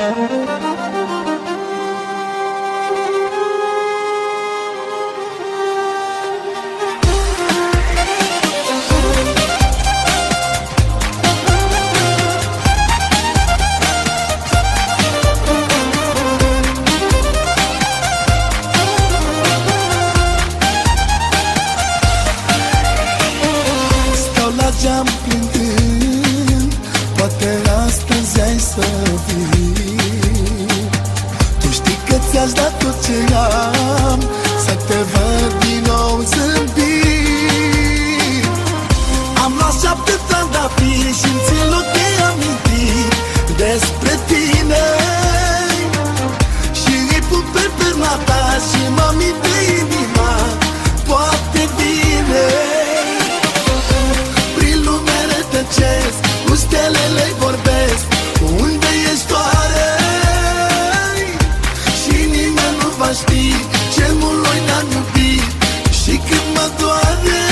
Geam plângând, poate astăzi ai să vii. Tu știi că ți-aș da tot ce am, să te văd din nou zâmbind. Am luat 7 trandafiri și-mi țin loc de amintiri despre tine. Și îi pun pe perna ta și mă minte inima, poate vine. Cu stelele vorbesc, unde ești oare? Și nimeni nu va ști ce mult noi ne-am iubit și cât mă doare.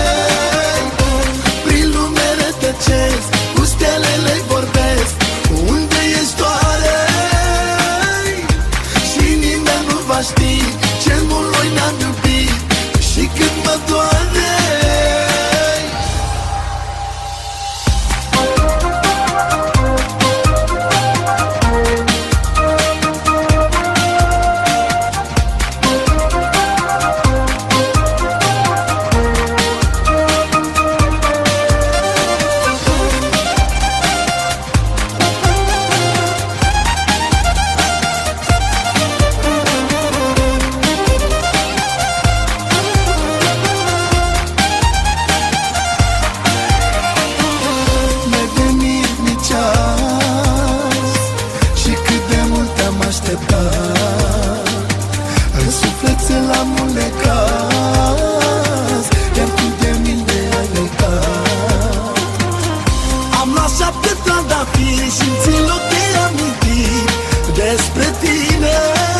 Prin lume rătăcesc, cu stelele vorbesc, unde ești oare? Și nimeni nu va ști ce mult noi ne-am iubit și cât mă doare. În suflet ți-l-am unecat, chiar tu de mine ai uitat. Am luat 7 trandafiri și-mi țin loc de amintiri despre tine.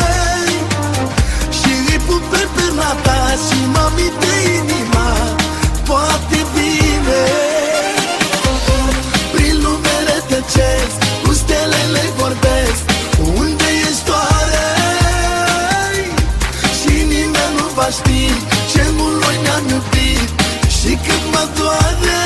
Și îi pun pe perna ta și mă minte inima, poate vine. Prin lume rătăcesc, cu stelele vorbesc, unde ești oare? Și nimeni nu va ști ce mult noi ne-am iubit și cât mă doare.